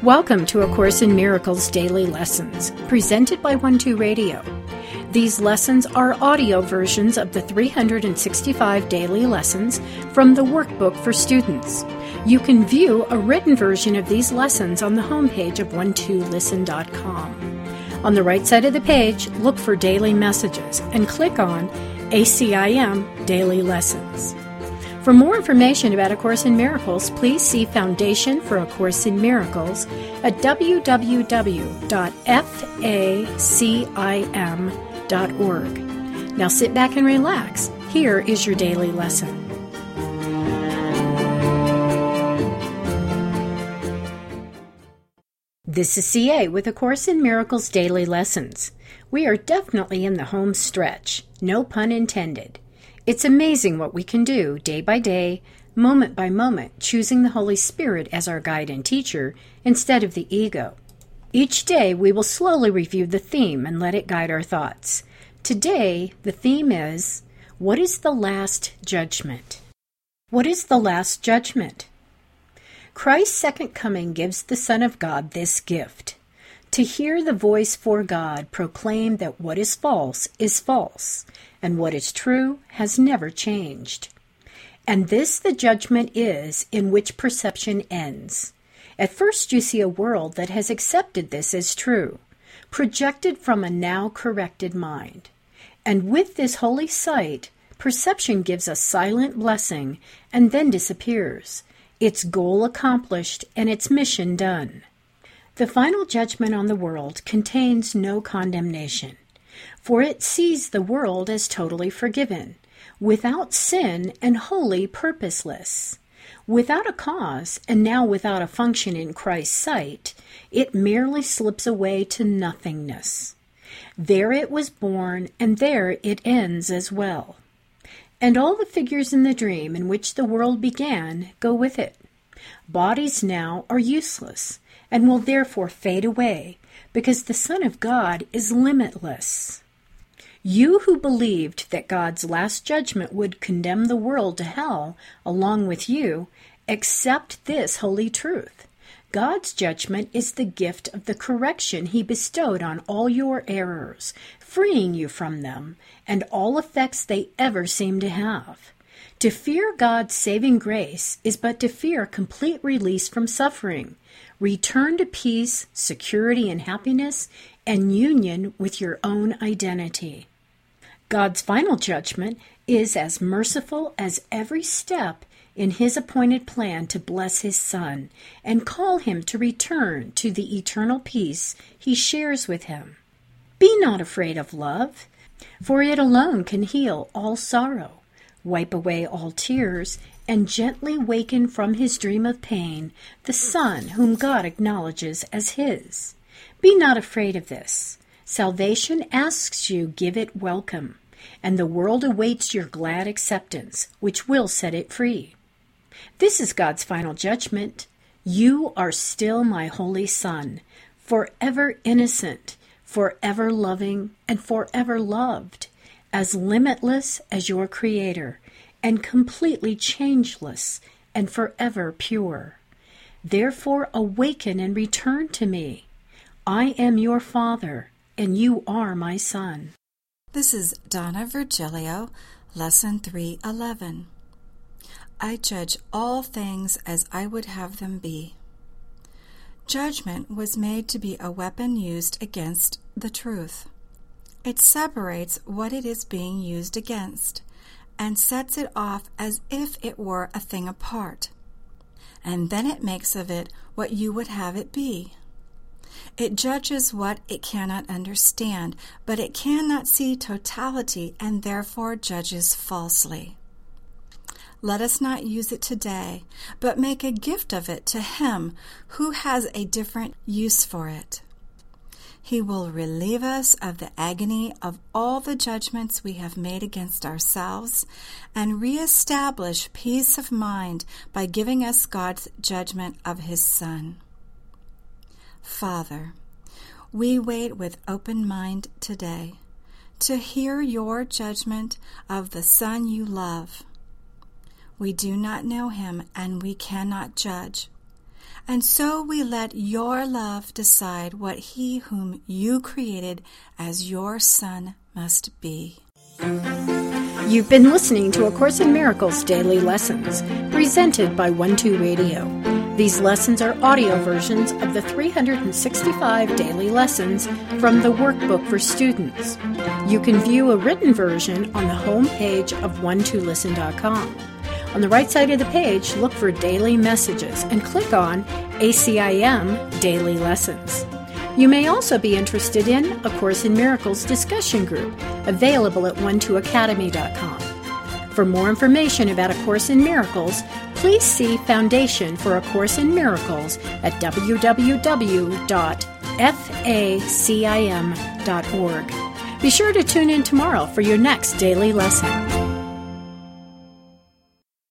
Welcome to A Course in Miracles Daily Lessons, presented by 12 Radio. These lessons are audio versions of the 365 daily lessons from the workbook for students. You can view a written version of these lessons on the homepage of 12listen.com. On the right side of the page, look for Daily Messages and click on ACIM Daily Lessons. For more information about A Course in Miracles, please see Foundation for A Course in Miracles at www.facim.org. Now sit back and relax. Here is your daily lesson. This is CA with A Course in Miracles Daily Lessons. We are definitely in the home stretch, no pun intended. It's amazing what we can do day by day, moment by moment, choosing the Holy Spirit as our guide and teacher instead of the ego. Each day we will slowly review the theme and let it guide our thoughts. Today, the theme is, what is the last judgment? What is the last judgment? Christ's second coming gives the Son of God this gift, to hear the voice for God proclaim that what is false, and what is true has never changed. And this the judgment is in which perception ends. At first you see a world that has accepted this as true, projected from a now corrected mind. And with this holy sight, perception gives a silent blessing and then disappears, its goal accomplished and its mission done. The final judgment on the world contains no condemnation, for it sees the world as totally forgiven, without sin and wholly purposeless. Without a cause, and now without a function in Christ's sight, it merely slips away to nothingness. There it was born, and there it ends as well. And all the figures in the dream in which the world began go with it. Bodies now are useless, and will therefore fade away, because the Son of God is limitless. You who believed that God's last judgment would condemn the world to hell along with you, accept this holy truth. God's judgment is the gift of the correction He bestowed on all your errors, freeing you from them and all effects they ever seem to have. To fear God's saving grace is but to fear complete release from suffering, return to peace, security, and happiness, and union with your own identity. God's final judgment is as merciful as every step in His appointed plan to bless His Son and call Him to return to the eternal peace He shares with Him. Be not afraid of love, for it alone can heal all sorrow, wipe away all tears, and gently waken from his dream of pain the Son whom God acknowledges as His. Be not afraid of this. Salvation asks you give it welcome, and the world awaits your glad acceptance, which will set it free. This is God's final judgment. You are still my holy Son, forever innocent, forever loving, and forever loved, as limitless as your Creator, and completely changeless and forever pure. Therefore awaken and return to me. I am your Father, and you are my Son. This is Donna Virgilio, Lesson 311. I judge all things as I would have them be. Judgment was made to be a weapon used against the truth. It separates what it is being used against and sets it off as if it were a thing apart. And then it makes of it what you would have it be. It judges what it cannot understand, but it cannot see totality and therefore judges falsely. Let us not use it today, but make a gift of it to Him who has a different use for it. He will relieve us of the agony of all the judgments we have made against ourselves and reestablish peace of mind by giving us God's judgment of His Son. Father, we wait with open mind today to hear your judgment of the Son you love. We do not know Him and we cannot judge. And so we let your love decide what he whom you created as your son must be. You've been listening to A Course in Miracles Daily Lessons, presented by 12 Radio. These lessons are audio versions of the 365 daily lessons from the Workbook for Students. You can view a written version on the home page of 12listen.com. On the right side of the page, look for Daily Messages and click on ACIM Daily Lessons. You may also be interested in A Course in Miracles discussion group, available at 12academy.com. For more information about A Course in Miracles, please see Foundation for A Course in Miracles at www.facim.org. Be sure to tune in tomorrow for your next daily lesson.